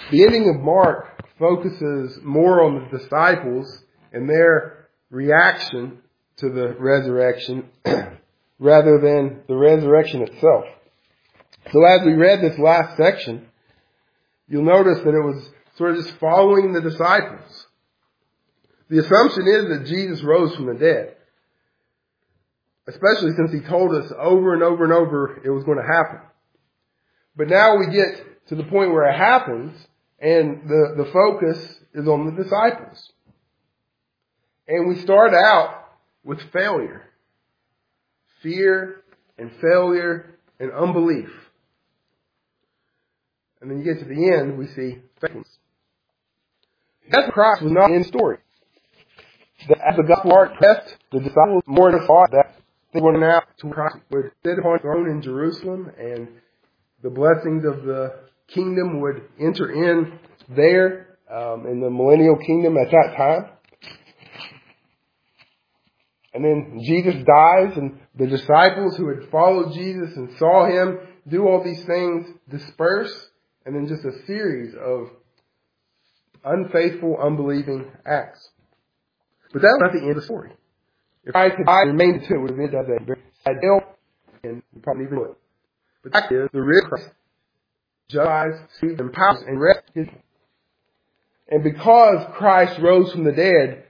The ending of Mark focuses more on the disciples and their reaction to the resurrection rather than the resurrection itself. So as we read this last section, you'll notice that it was sort of just following the disciples. The assumption is that Jesus rose from the dead, especially since he told us over and over and over it was going to happen. But now we get to the point where it happens, and the focus is on the disciples. And we start out with failure. Fear and failure and unbelief. And then you get to the end, we see faithfulness. Death of Christ was not the end story. As the gospel art pressed, the disciples more than thought that they were now to Christ would sit upon the throne in Jerusalem, and the blessings of the kingdom would enter in there in the millennial kingdom at that time. And then Jesus dies, and the disciples who had followed Jesus and saw him do all these things disperse, and then just a series of unfaithful, unbelieving acts. But that was not the end of the story. If Christ had died and remained until it would have ended as a very sad deal, and we probably even would. But the fact is, the real Christ justifies, saves, empowers, and rests his. And because Christ rose from the dead,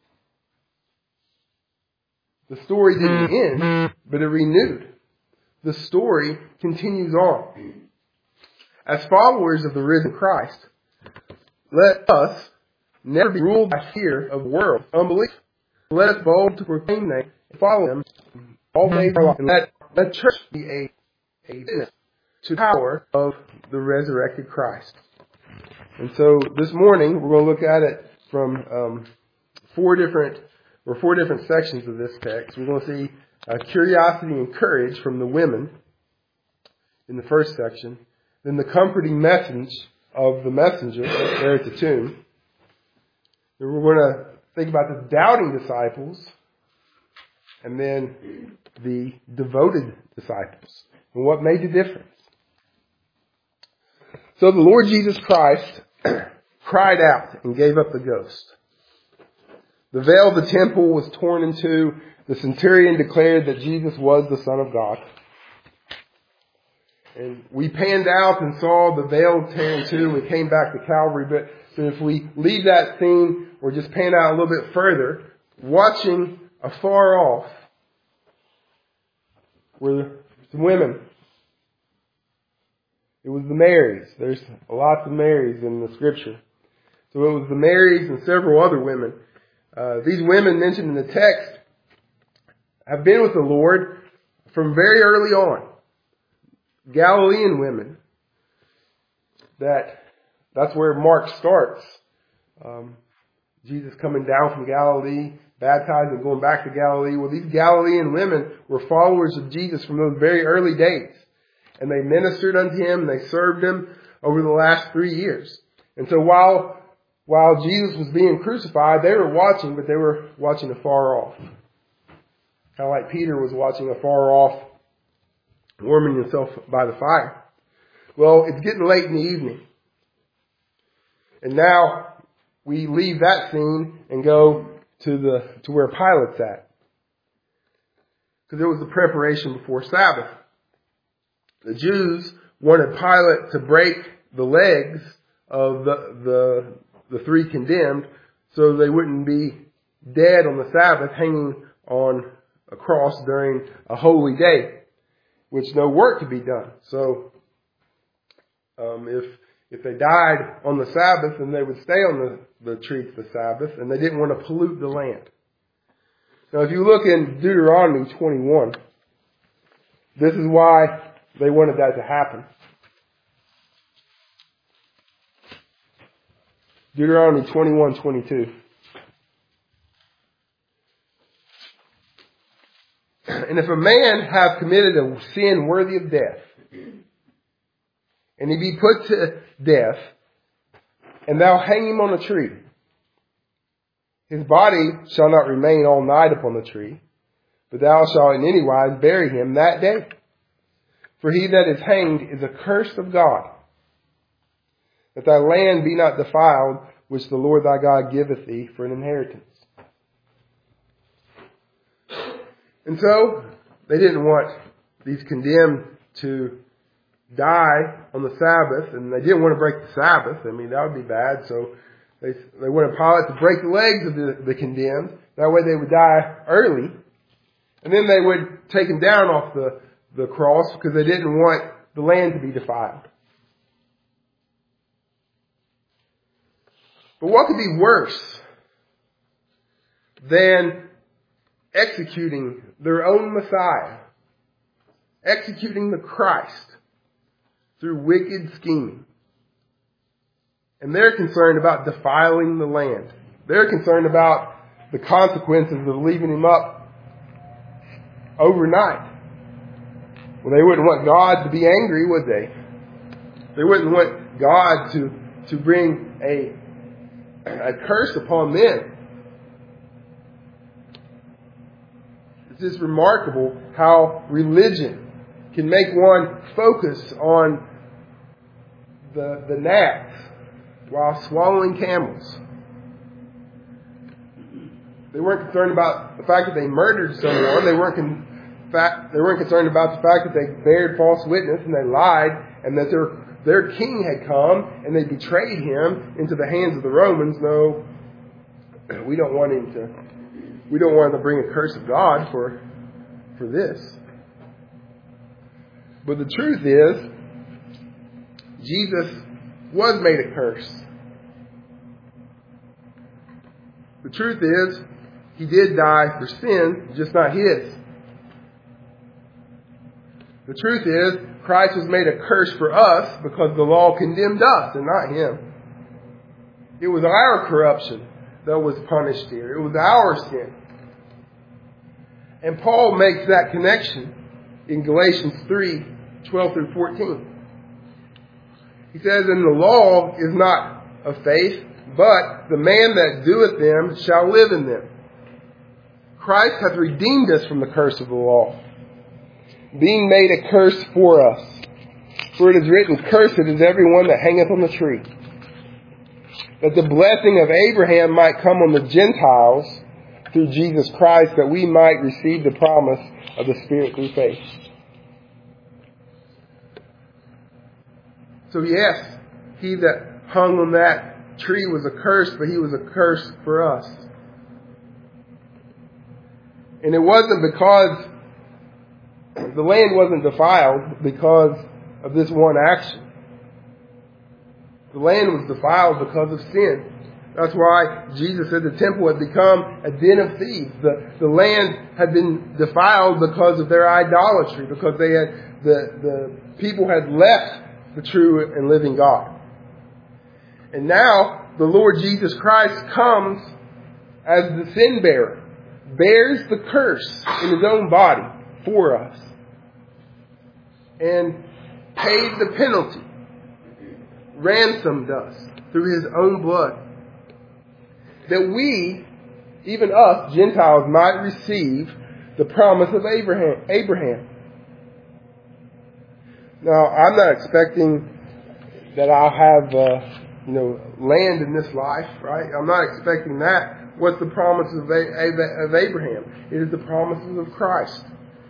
the story didn't end, but it renewed. The story continues on. As followers of the risen Christ, let us never be ruled by fear of the world, unbelief. Let us bold to proclaim them and follow them all days of our life. And let church be a witness to the power of the resurrected Christ. And so this morning we're going to look at it from four different sections of this text. We're going to see curiosity and courage from the women in the first section. Then the comforting message of the messenger there at the tomb. Then we're going to think about the doubting disciples. And then the devoted disciples. And what made the difference. So the Lord Jesus Christ cried out and gave up the ghost. The veil of the temple was torn in two. The centurion declared that Jesus was the Son of God. And we panned out and saw the veil tear in two. We came back to Calvary. But so if we leave that scene or just pan out a little bit further, watching afar off were some women. It was the Marys. There's lots of Marys in the scripture. So it was the Marys and several other women. These women mentioned in the text have been with the Lord from very early on. Galilean women. That's where Mark starts. Jesus coming down from Galilee, baptized and going back to Galilee. Well, these Galilean women were followers of Jesus from those very early days. And they ministered unto him and they served him over the last 3 years. And so while Jesus was being crucified, they were watching, but they were watching afar off. Kind of like Peter was watching afar off, warming himself by the fire. Well, it's getting late in the evening. And now we leave that scene and go to where Pilate's at. Because it was the preparation before Sabbath. The Jews wanted Pilate to break the legs of the three condemned so they wouldn't be dead on the Sabbath hanging on a cross during a holy day, which no work could be done. So if they died on the Sabbath, then they would stay on the tree to the Sabbath, and they didn't want to pollute the land. Now if you look in Deuteronomy 21, this is why they wanted that to happen. Deuteronomy 21:22. And if a man have committed a sin worthy of death, and he be put to death, and thou hang him on a tree, his body shall not remain all night upon the tree, but thou shalt in any wise bury him that day. For he that is hanged is accursed of God. that thy land be not defiled, which the Lord thy God giveth thee for an inheritance. And so, they didn't want these condemned to die on the Sabbath, and they didn't want to break the Sabbath. I mean, that would be bad. So they wanted Pilate to break the legs of the condemned. That way they would die early. And then they would take him down off the cross because they didn't want the land to be defiled. But what could be worse than executing their own Messiah, executing the Christ through wicked scheming? And they're concerned about defiling the land. They're concerned about the consequences of leaving him up overnight. Well, they wouldn't want God to be angry, would they? They wouldn't want God to bring a curse upon them. It's just remarkable how religion can make one focus on the gnats while swallowing camels. They weren't concerned about the fact that they murdered someone. They weren't concerned about the fact that they bared false witness and they lied, and that their king had come and they betrayed him into the hands of the Romans. No, we don't want to bring a curse of God for this. But the truth is, Jesus was made a curse. The truth is, he did die for sin, just not his. The truth is, Christ was made a curse for us because the law condemned us and not him. It was our corruption that was punished here. It was our sin. And Paul makes that connection in Galatians 3:12 through 14. He says, "And the law is not of faith, but the man that doeth them shall live in them. Christ hath redeemed us from the curse of the law, being made a curse for us. For it is written, Cursed is everyone that hangeth on the tree, that the blessing of Abraham might come on the Gentiles through Jesus Christ, that we might receive the promise of the Spirit through faith." So yes, he that hung on that tree was a curse, but he was a curse for us. And it wasn't because the land wasn't defiled because of this one action. The land was defiled because of sin. That's why Jesus said the temple had become a den of thieves. The land had been defiled because of their idolatry, because they had the people had left the true and living God. And now the Lord Jesus Christ comes as the sin bearer, bears the curse in his own body for us, and paid the penalty, ransomed us through his own blood, that we, even us, Gentiles, might receive the promise of Abraham. Now, I'm not expecting that I'll have, land in this life, right? I'm not expecting that. What's the promise of Abraham? It is the promises of Christ.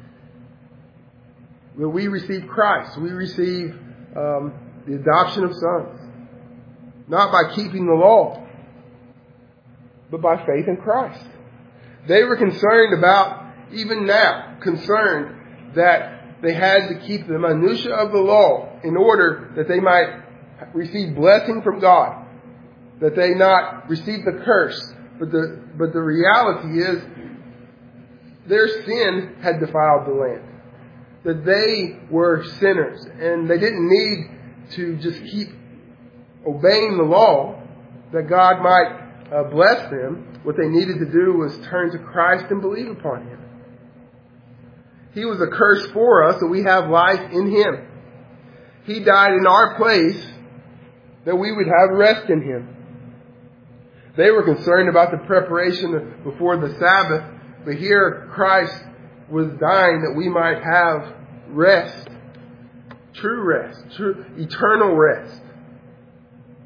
That we receive Christ. We receive the adoption of sons. Not by keeping the law, but by faith in Christ. They were concerned about, even now, concerned that they had to keep the minutiae of the law in order that they might receive blessing from God, that they not receive the curse. But the reality is, their sin had defiled the land. That they were sinners, and they didn't need to just keep obeying the law that God might bless them. What they needed to do was turn to Christ and believe upon him. He was a curse for us, and we have life in him. He died in our place that we would have rest in him. They were concerned about the preparation before the Sabbath, but here Christ was dying that we might have rest, true eternal rest.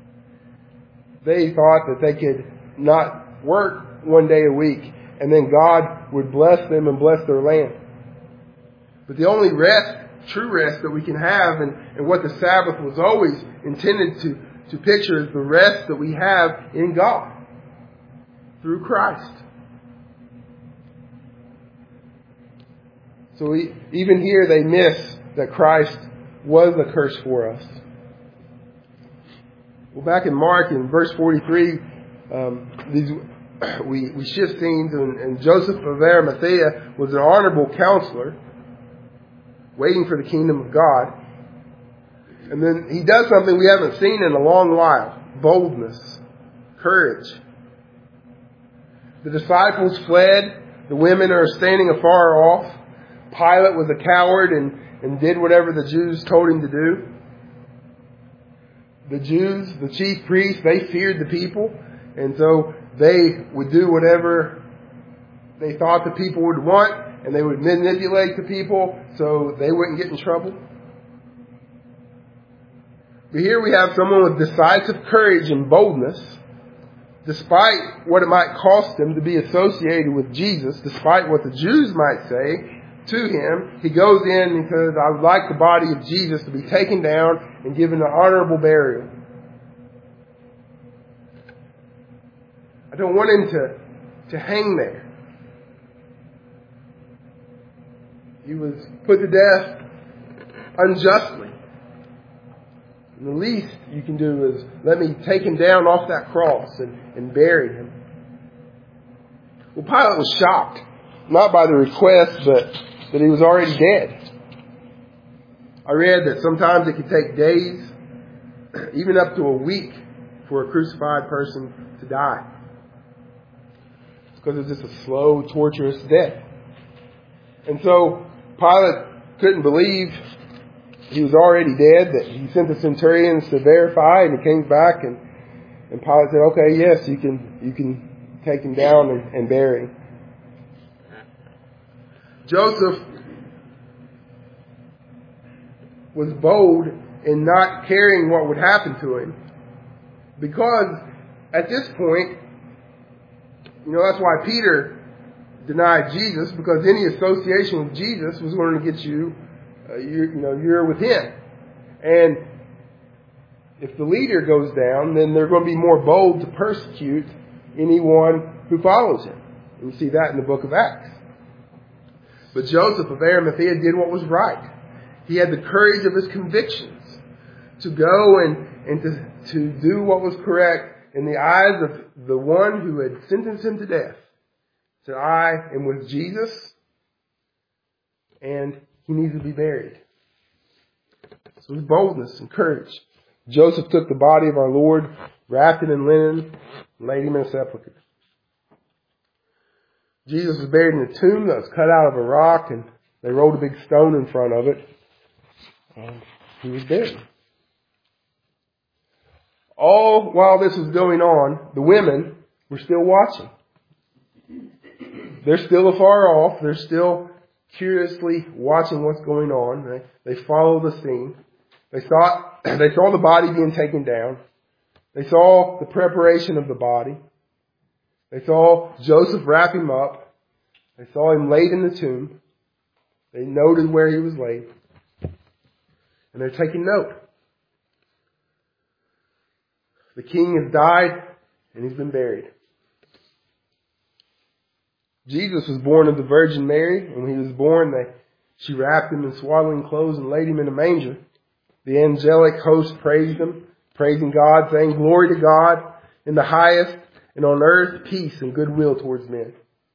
they thought that they could not work one day a week, and then God would bless them and bless their land. But the only rest, true rest that we can have, and what the Sabbath was always intended to picture, is the rest that we have in God through Christ. So even here they miss that Christ was the curse for us. Well, back in Mark, in verse 43, we shift scenes, and Joseph of Arimathea was an honorable counselor, waiting for the kingdom of God. And then he does something we haven't seen in a long while: boldness, courage. The disciples fled. The women are standing afar off. Pilate was a coward and did whatever the Jews told him to do. The Jews, the chief priests, they feared the people, and so they would do whatever they thought the people would want, and they would manipulate the people so they wouldn't get in trouble. But here we have someone with decisive courage and boldness, despite what it might cost him to be associated with Jesus, despite what the Jews might say to him. He goes in and says, "I would like the body of Jesus to be taken down and given an honorable burial." I don't want him to hang there. He was put to death unjustly. And the least you can do is let me take him down off that cross and bury him. Well, Pilate was shocked, not by the request, but that he was already dead. I read that sometimes it could take days, even up to a week, for a crucified person to die. It's because it's just a slow, torturous death. And so Pilate couldn't believe he was already dead, that he sent the centurions to verify, and he came back, and Pilate said, "Okay, yes, you can take him down and bury him." Joseph was bold in not caring what would happen to him, because at this point, that's why Peter denied Jesus, because any association with Jesus was going to get you, you're with him. And if the leader goes down, then they're going to be more bold to persecute anyone who follows him. And you see that in the book of Acts. But Joseph of Arimathea did what was right. He had the courage of his convictions to go and to do what was correct in the eyes of the one who had sentenced him to death. He said, "I am with Jesus, and he needs to be buried." So it was boldness and courage. Joseph took the body of our Lord, wrapped it in linen, and laid him in a sepulchre. Jesus was buried in a tomb that was cut out of a rock, and they rolled a big stone in front of it, and he was buried. All while this was going on, the women were still watching. They're still afar off. They're still curiously watching what's going on. They follow the scene. They saw the body being taken down. They saw the preparation of the body. They saw Joseph wrap him up. They saw him laid in the tomb. They noted where he was laid. And they're taking note. The king has died and he's been buried. Jesus was born of the Virgin Mary, and when he was born, she wrapped him in swaddling clothes and laid him in a manger. The angelic host praised him, praising God, saying, "Glory to God in the highest, and on earth peace and goodwill towards men."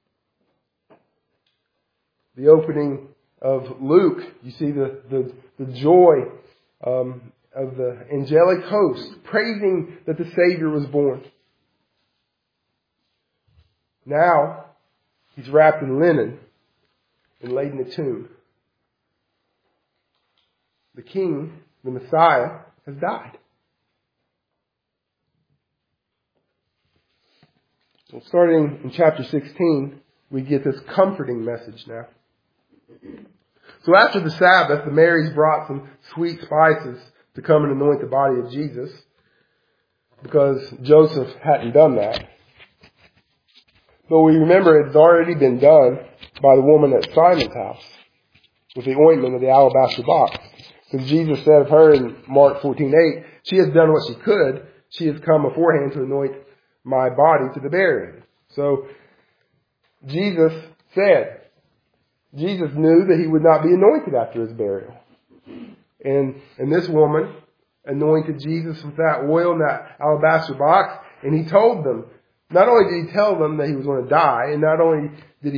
The opening of Luke, you see the joy of the angelic host praising that the Savior was born. Now, he's wrapped in linen and laid in a tomb. The King, the Messiah, has died. Well, starting in chapter 16, we get this comforting message now. So after the Sabbath, the Marys brought some sweet spices to come and anoint the body of Jesus. The because Joseph hadn't done that. But we remember it's already been done by the woman at Simon's house with the ointment of the alabaster box. Because Jesus said of her in Mark 14:8, she has done what she could. She has come beforehand to anoint my body to the burying. So Jesus knew that he would not be anointed after his burial. And this woman anointed Jesus with that oil in that alabaster box. And he told them, not only did he tell them that he was going to die, and not only did he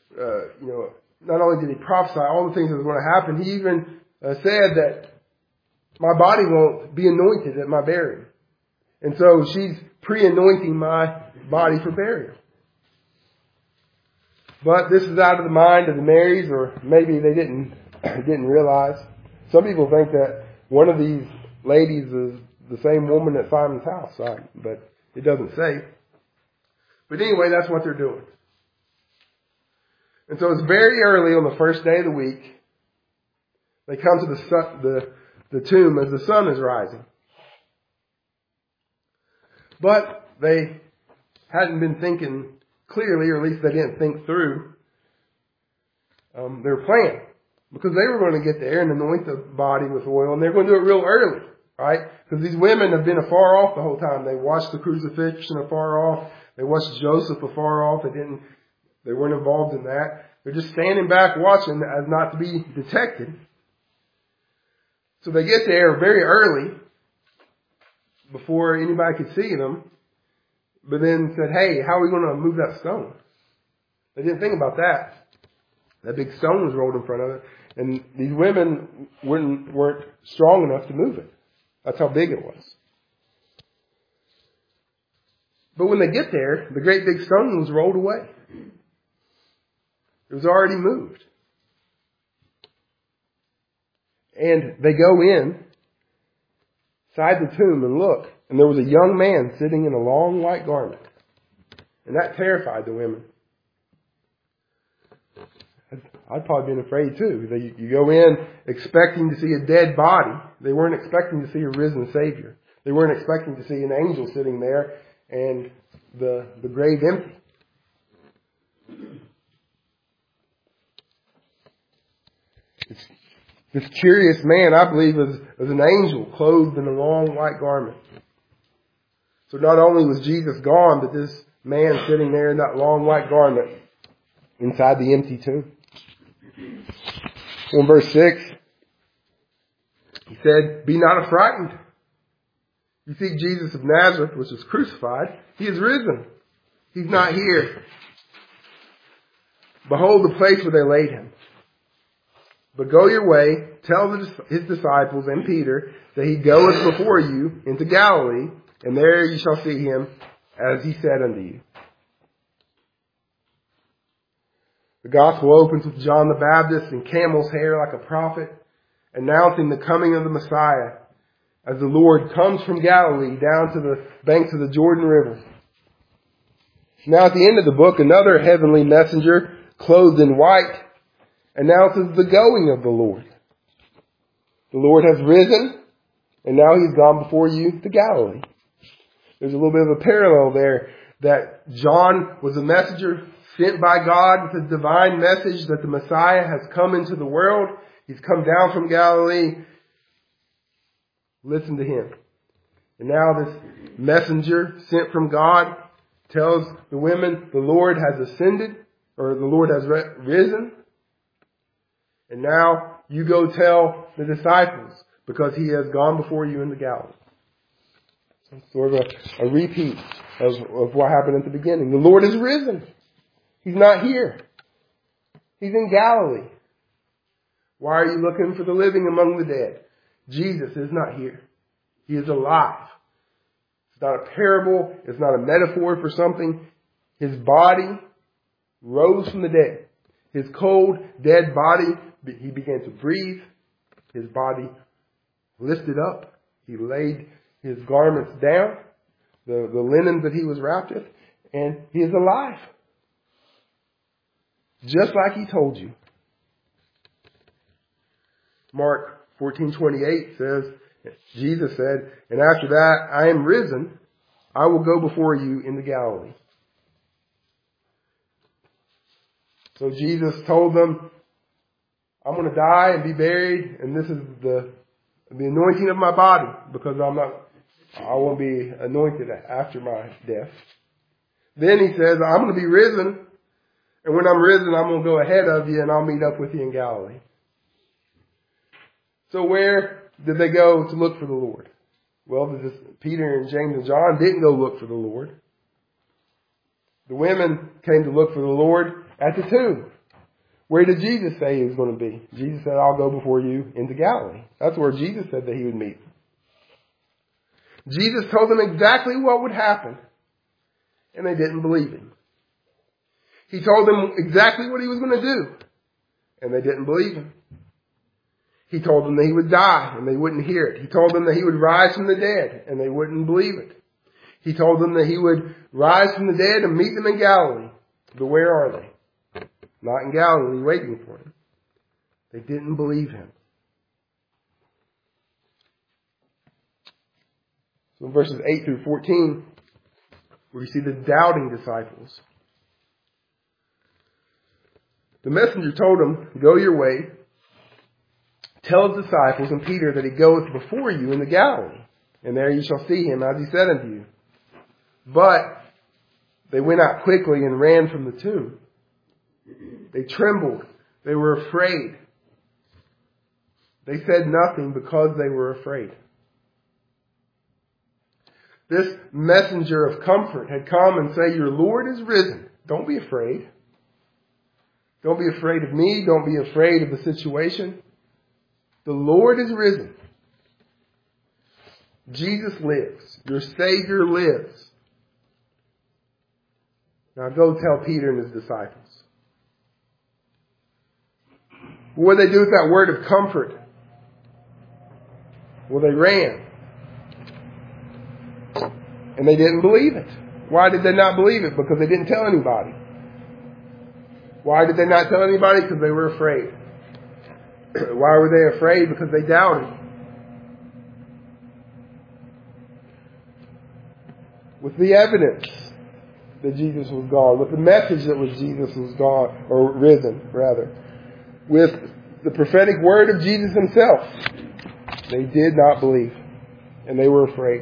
prophesy all the things that were going to happen, he even said that my body won't be anointed at my burial. And so she's pre-anointing my body for burial. But this is out of the mind of the Marys, or maybe they didn't realize. Some people think that one of these ladies is the same woman at Simon's house, but it doesn't say. But anyway, that's what they're doing. And so it's very early on the first day of the week. They come to the tomb as the sun is rising. But they hadn't been thinking clearly, or at least they didn't think through their plan. Because they were going to get there and anoint the body with oil, and they're going to do it real early, right? Because these women have been afar off the whole time. They watched the crucifixion afar off. They watched Joseph afar off. They weren't involved in that. They're just standing back watching as not to be detected. So they get there very early before anybody could see them. But then said, hey, how are we going to move that stone? They didn't think about that. That big stone was rolled in front of it. And these women weren't strong enough to move it. That's how big it was. But when they get there, the great big stone was rolled away. It was already moved. And they go inside the tomb and look. And there was a young man sitting in a long white garment. And that terrified the women. I'd probably been afraid too. You go in expecting to see a dead body. They weren't expecting to see a risen Savior. They weren't expecting to see an angel sitting there and the grave empty. This curious man, I believe, is an angel clothed in a long white garment. So not only was Jesus gone, but this man sitting there in that long white garment inside the empty tomb. In verse 6, he said, be not frightened. You see Jesus of Nazareth, which was crucified. He is risen. He's not here. Behold the place where they laid him. But go your way, tell his disciples and Peter that he goeth before you into Galilee, and there you shall see him, as he said unto you. The gospel opens with John the Baptist in camel's hair like a prophet, announcing the coming of the Messiah as the Lord comes from Galilee down to the banks of the Jordan River. Now at the end of the book, another heavenly messenger, clothed in white, announces the going of the Lord. The Lord has risen, and now he's gone before you to Galilee. There's a little bit of a parallel there, that John was a messenger sent by God with a divine message that the Messiah has come into the world. He's come down from Galilee. Listen to him. And now this messenger sent from God tells the women the Lord has ascended, or the Lord has risen. And now you go tell the disciples, because he has gone before you into Galilee. So sort of a repeat of what happened at the beginning. The Lord is risen. He's not here. He's in Galilee. Why are you looking for the living among the dead? Jesus is not here. He is alive. It's not a parable. It's not a metaphor for something. His body rose from the dead. His cold, dead body, he began to breathe. His body lifted up. He laid his garments down, the linens that he was wrapped with, and he is alive. Just like he told you. Mark 14:28 says, Jesus said, and after that I am risen I will go before you into Galilee. So Jesus told them, I'm going to die and be buried, and this is the anointing of my body, because I won't be anointed after my death. Then he says, I'm going to be risen, and when I'm risen, I'm going to go ahead of you, and I'll meet up with you in Galilee. So where did they go to look for the Lord? Well, Peter and James and John didn't go look for the Lord. The women came to look for the Lord at the tomb. Where did Jesus say he was going to be? Jesus said, I'll go before you into Galilee. That's where Jesus said that he would meet. Jesus told them exactly what would happen, and they didn't believe him. He told them exactly what he was going to do, and they didn't believe him. He told them that he would die, and they wouldn't hear it. He told them that he would rise from the dead, and they wouldn't believe it. He told them that he would rise from the dead and meet them in Galilee. But where are they? Not in Galilee, waiting for him. They didn't believe him. So in verses 8 through 14, we see the doubting disciples. The messenger told them, go your way. Tell his disciples and Peter that he goeth before you into Galilee, and there you shall see him as he said unto you. But they went out quickly and ran from the tomb. They trembled. They were afraid. They said nothing because they were afraid. This messenger of comfort had come and said, your Lord is risen. Don't be afraid. Don't be afraid of me. Don't be afraid of the situation. The Lord is risen. Jesus lives. Your Savior lives. Now go tell Peter and his disciples. What did they do with that word of comfort? Well, they ran. And they didn't believe it. Why did they not believe it? Because they didn't tell anybody. Why did they not tell anybody? Because they were afraid. Why were they afraid? Because they doubted. With the evidence that Jesus was gone, with the message that was Jesus was gone, or risen, rather, with the prophetic word of Jesus himself, they did not believe, and they were afraid.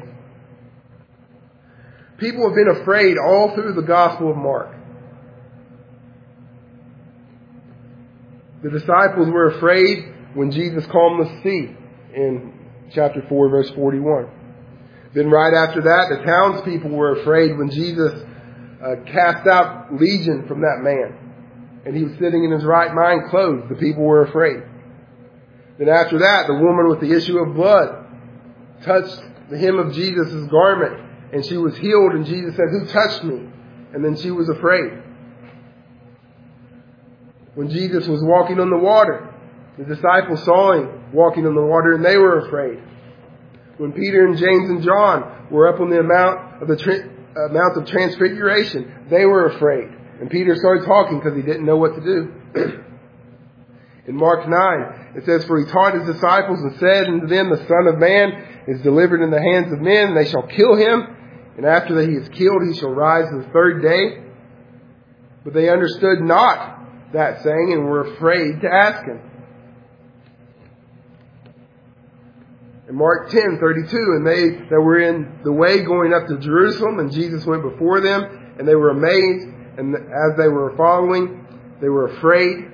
People have been afraid all through the Gospel of Mark. The disciples were afraid when Jesus calmed the sea in chapter 4, verse 41. Then right after that, the townspeople were afraid when Jesus cast out legion from that man. And he was sitting in his right mind clothed. The people were afraid. Then after that, the woman with the issue of blood touched the hem of Jesus' garment, and she was healed, and Jesus said, who touched me? And then she was afraid. When Jesus was walking on the water, the disciples saw him walking on the water, and they were afraid. When Peter and James and John were up on the Mount of Transfiguration, they were afraid. And Peter started talking because he didn't know what to do. In Mark 9, it says, for he taught his disciples and said unto them, the Son of Man is delivered in the hands of men, and they shall kill him. And after that he is killed, he shall rise the third day. But they understood not that saying and were afraid to ask him. In Mark 10:32, and they that were in the way going up to Jerusalem, and Jesus went before them, and they were amazed, and as they were following, they were afraid.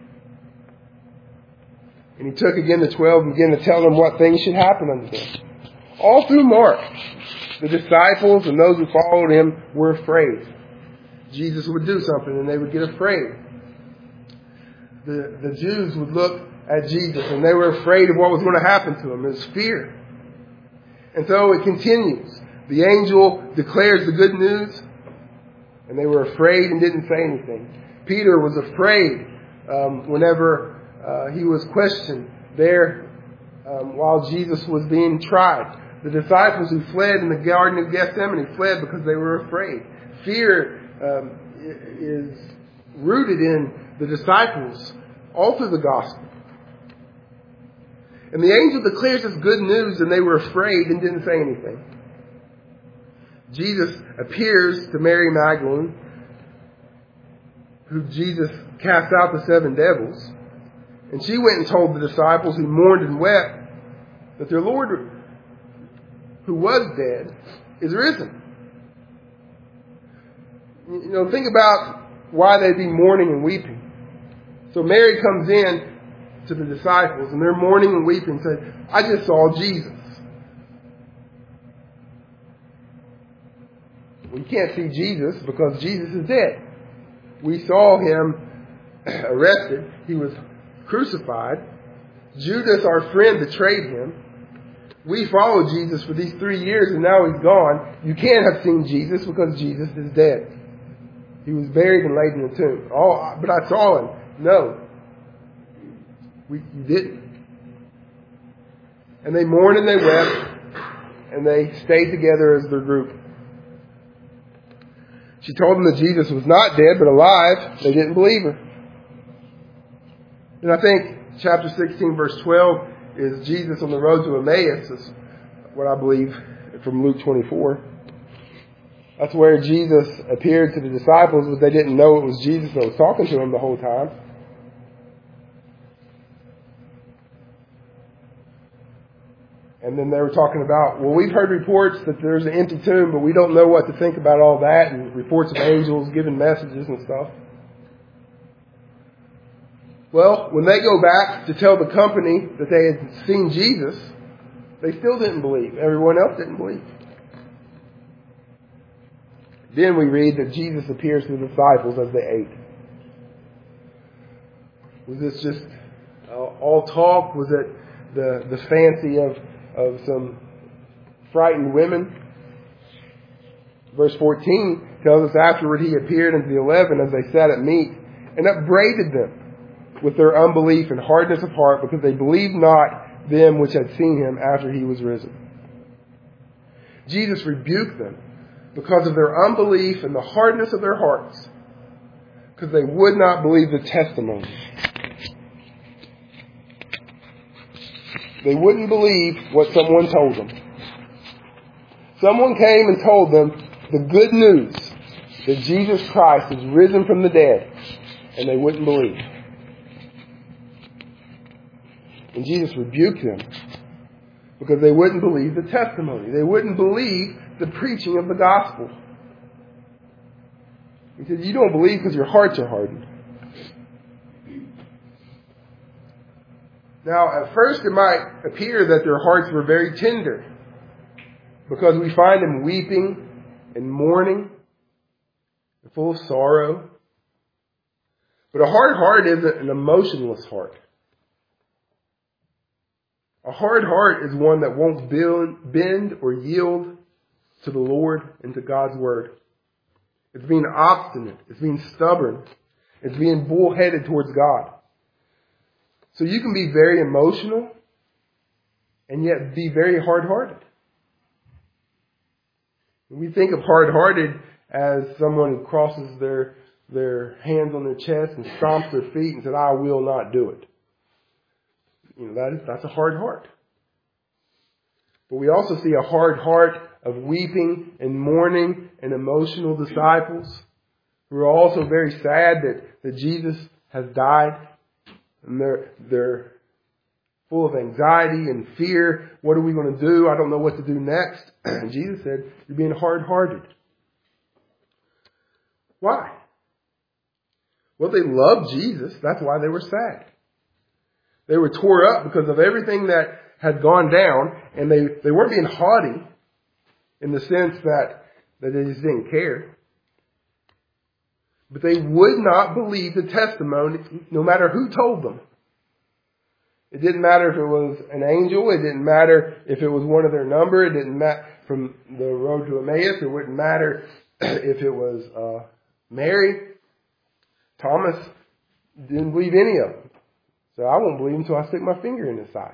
And he took again the 12 and began to tell them what things should happen unto them. All through Mark, the disciples and those who followed him were afraid. Jesus would do something and they would get afraid. The Jews would look at Jesus and they were afraid of what was going to happen to him. It was fear. And so it continues. The angel declares the good news and they were afraid and didn't say anything. Peter was afraid whenever he was questioned there while Jesus was being tried. The disciples who fled in the Garden of Gethsemane fled because they were afraid. Fear is rooted in the disciples all through the gospel. And the angel declares this good news and they were afraid and didn't say anything. Jesus appears to Mary Magdalene, who Jesus cast out the 7 devils. And she went and told the disciples who mourned and wept that their Lord, who was dead, is risen. Think about why they'd be mourning and weeping. So Mary comes in to the disciples, and they're mourning and weeping and say, I just saw Jesus. We can't see Jesus because Jesus is dead. We saw him arrested. He was crucified. Judas, our friend, betrayed him. We followed Jesus for these 3 years, and now he's gone. You can't have seen Jesus because Jesus is dead. He was buried and laid in the tomb. Oh, but I saw him. No. You didn't. And they mourned and they wept, and they stayed together as their group. She told them that Jesus was not dead, but alive. They didn't believe her. And I think chapter 16, verse 12 is Jesus on the road to Emmaus, is what I believe from Luke 24. That's where Jesus appeared to the disciples, but they didn't know it was Jesus that was talking to them the whole time. And then they were talking about, well, we've heard reports that there's an empty tomb, but we don't know what to think about all that, and reports of angels giving messages and stuff. Well, when they go back to tell the company that they had seen Jesus, they still didn't believe. Everyone else didn't believe. Then we read that Jesus appears to the disciples as they ate. Was this just all talk? Was it the fancy of some frightened women? Verse 14 tells us, afterward he appeared unto the 11 as they sat at meat, and upbraided them with their unbelief and hardness of heart, because they believed not them which had seen him after he was risen. Jesus rebuked them because of their unbelief and the hardness of their hearts, because they would not believe the testimony. They wouldn't believe what someone told them. Someone came and told them the good news that Jesus Christ is risen from the dead, and they wouldn't believe. And Jesus rebuked them because they wouldn't believe the testimony. They wouldn't believe the preaching of the gospel. He said, you don't believe because your hearts are hardened. Now, at first it might appear that their hearts were very tender, because we find them weeping and mourning and full of sorrow. But a hard heart isn't an emotionless heart. A hard heart is one that won't bend or yield to the Lord and to God's word. It's being obstinate. It's being stubborn. It's being bullheaded towards God. So you can be very emotional and yet be very hard-hearted. We think of hard-hearted as someone who crosses their hands on their chest and stomps their feet and says, I will not do it. That's a hard heart. But we also see a hard heart of weeping and mourning and emotional disciples who are also very sad that Jesus has died. And they're full of anxiety and fear. What are we going to do? I don't know what to do next. And Jesus said, you're being hard-hearted. Why? Well, they loved Jesus. That's why they were sad. They were tore up because of everything that had gone down, and they weren't being haughty in the sense that they just didn't care. But they would not believe the testimony no matter who told them. It didn't matter if it was an angel. It didn't matter if it was one of their number. It didn't matter from the road to Emmaus. It wouldn't matter if it was Mary. Thomas didn't believe any of them. So I won't believe him until I stick my finger in his side.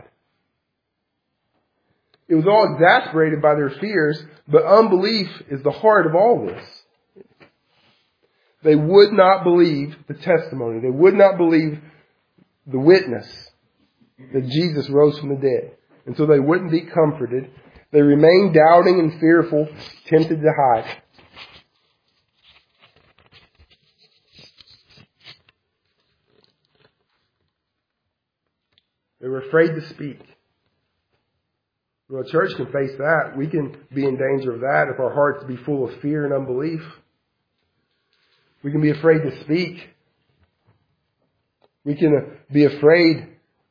It was all exasperated by their fears, but unbelief is the heart of all this. They would not believe the testimony. They would not believe the witness that Jesus rose from the dead. And so they wouldn't be comforted, They remain doubting and fearful, tempted to hide. They were afraid to speak. Well, a church can face that. We can be in danger of that if our hearts be full of fear and unbelief. We can be afraid to speak. We can be afraid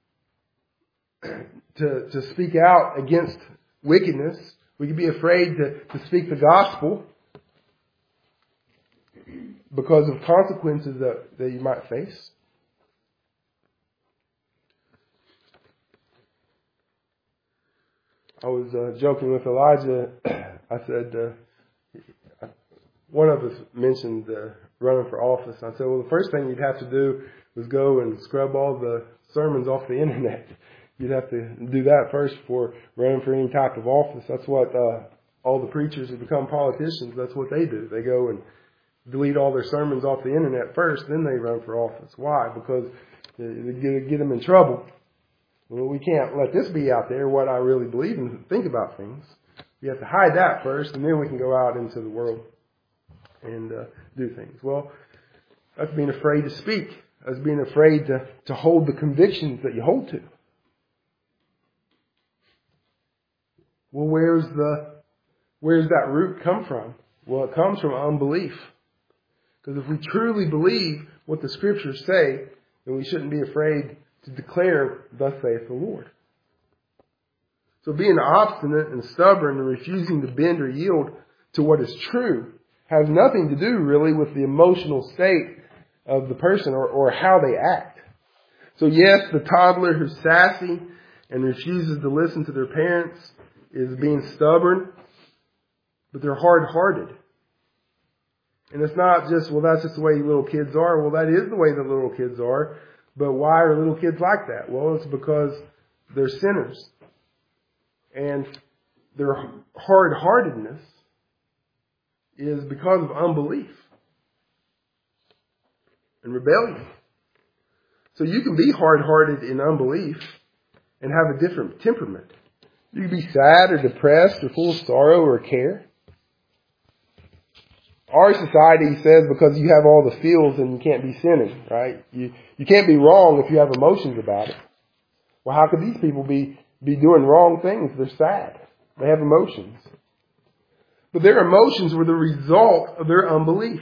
to speak out against wickedness. We can be afraid to speak the gospel because of consequences that you might face. I was joking with Elijah. I said, one of us mentioned running for office. I said, well, the first thing you'd have to do was go and scrub all the sermons off the internet. You'd have to do that first before running for any type of office. That's what all the preachers who become politicians, that's what they do. They go and delete all their sermons off the internet first, then they run for office. Why? Because they get them in trouble. Well, we can't let this be out there, what I really believe and think about things. We have to hide that first, and then we can go out into the world and do things. Well, that's being afraid to speak. That's being afraid to hold the convictions that you hold to. Well, where's that root come from? Well, it comes from unbelief. Because if we truly believe what the Scriptures say, then we shouldn't be afraid to declare, thus saith the Lord. So being obstinate and stubborn and refusing to bend or yield to what is true has nothing to do really with the emotional state of the person or how they act. So yes, the toddler who's sassy and refuses to listen to their parents is being stubborn, but they're hard-hearted. And it's not just, well, that's just the way little kids are. Well, that is the way the little kids are. But why are little kids like that? Well, it's because they're sinners. And their hard-heartedness is because of unbelief and rebellion. So you can be hard-hearted in unbelief and have a different temperament. You can be sad or depressed or full of sorrow or care. Our society says because you have all the feels and you can't be sinning, right? You can't be wrong if you have emotions about it. Well, how could these people be doing wrong things? They're sad. They have emotions. But their emotions were the result of their unbelief.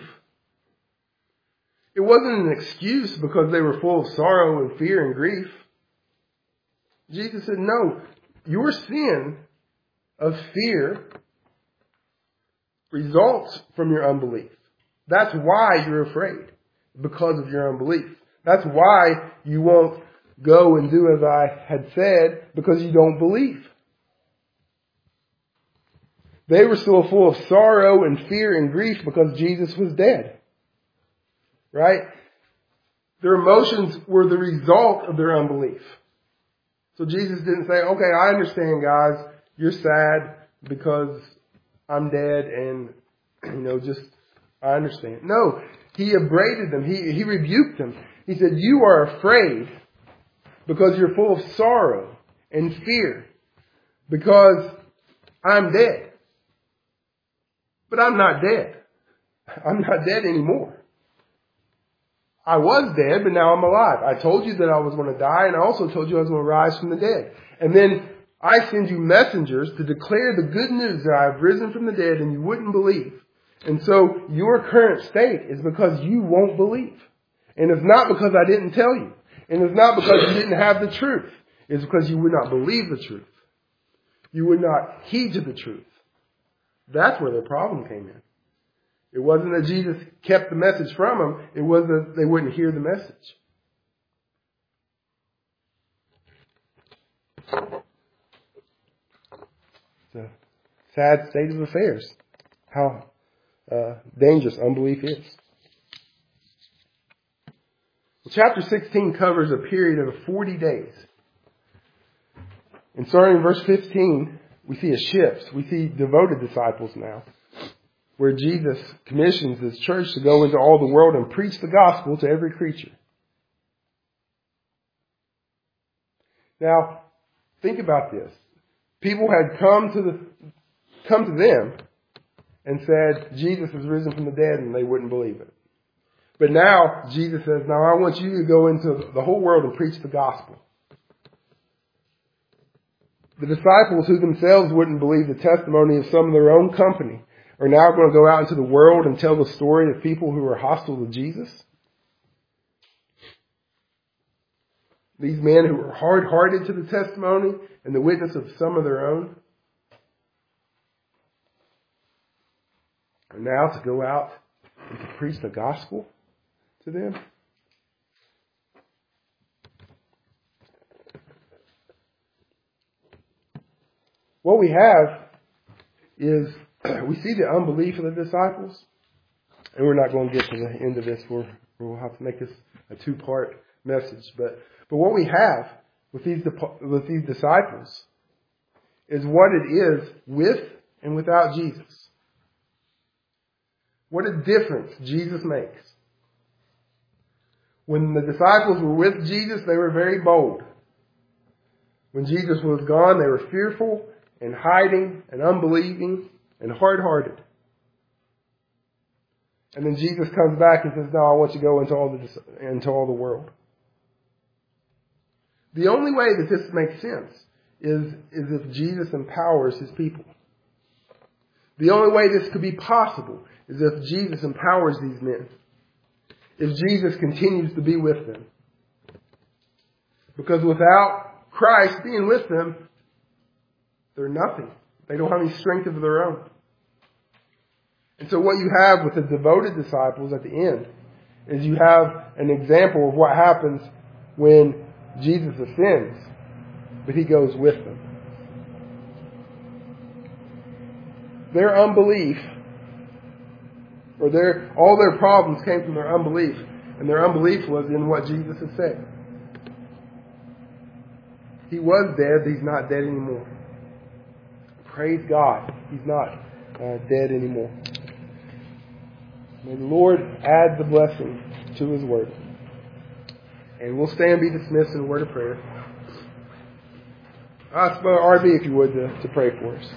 It wasn't an excuse because they were full of sorrow and fear and grief. Jesus said, no, your sin of fear results from your unbelief. That's why you're afraid, because of your unbelief. That's why you won't go and do as I had said, because you don't believe. They were still full of sorrow and fear and grief because Jesus was dead. Right? Their emotions were the result of their unbelief. So Jesus didn't say, okay, I understand, guys, you're sad because I'm dead and, I understand. No, he upbraided them. He rebuked them. He said, you are afraid because you're full of sorrow and fear because I'm dead. But I'm not dead. I'm not dead anymore. I was dead, but now I'm alive. I told you that I was going to die, and I also told you I was going to rise from the dead. And then I send you messengers to declare the good news that I have risen from the dead, and you wouldn't believe. And so your current state is because you won't believe. And it's not because I didn't tell you. And it's not because you didn't have the truth. It's because you would not believe the truth. You would not heed to the truth. That's where the problem came in. It wasn't that Jesus kept the message from them. It was that they wouldn't hear the message. It's a sad state of affairs. How dangerous unbelief is. Well, chapter 16 covers a period of 40 days. And starting in verse 15, we see a shift. We see devoted disciples now, where Jesus commissions his church to go into all the world and preach the gospel to every creature. Now, think about this. people had come to them and said, Jesus is risen from the dead, and they wouldn't believe it. But now, Jesus says, now I want you to go into the whole world and preach the gospel. The disciples, who themselves wouldn't believe the testimony of some of their own company, are now going to go out into the world and tell the story of people who are hostile to Jesus. These men who are hard-hearted to the testimony and the witness of some of their own are now to go out and to preach the gospel to them. What we have is we see the unbelief of the disciples, and we're not going to get to the end of this. We'll have to make this a two-part message. But what we have with these disciples is what it is with and without Jesus. What a difference Jesus makes. When the disciples were with Jesus, they were very bold. When Jesus was gone, they were fearful and hiding and unbelieving and hard-hearted. And then Jesus comes back and says, no, I want you to go into all the world. The only way that this makes sense is if Jesus empowers his people. The only way this could be possible is if Jesus empowers these men. If Jesus continues to be with them. Because without Christ being with them, they're nothing. They don't have any strength of their own. And so what you have with the devoted disciples at the end is you have an example of what happens when Jesus ascends, but he goes with them. Their unbelief, or all their problems came from their unbelief, and their unbelief was in what Jesus had said. He was dead, he's not dead anymore. Praise God, he's not dead anymore. May the Lord add the blessing to his word. And we'll stand and be dismissed in a word of prayer. Ask Brother RB, if you would, to pray for us.